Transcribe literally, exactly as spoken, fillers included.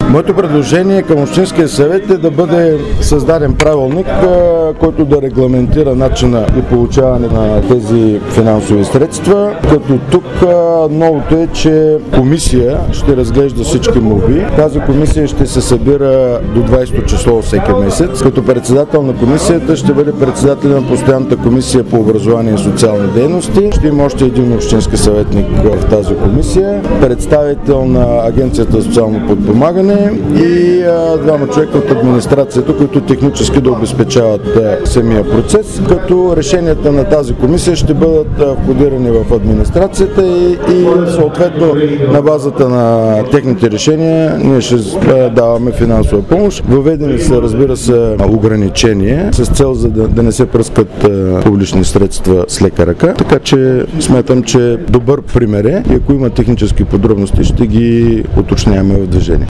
Моето предложение към Общинския съвет е да бъде създаден правилник, който да регламентира начина и получаване на тези финансови средства, като тук новото е, че комисия ще разглежда всички молби. Тази комисия ще се събира до двайсето число всеки месец, като председател на комисията ще бъде председател на постоянната комисия по образование и социални дейности. Ще има още един общински съветник в тази комисия, представител на Агенцията за социално подпомагане и а, двама човека от администрацията, които технически да обезпечават а, самия процес, като решенията на тази комисия ще бъдат а, входирани в администрацията и, и съответно на базата на техните решения ние ще а, даваме финансова помощ. Въведени са, разбира се, ограничения с цел за да, да не се пръскат а, публични средства с лека ръка, така че смятам, че добър пример е и ако има технически подробности ще ги уточняваме в движение.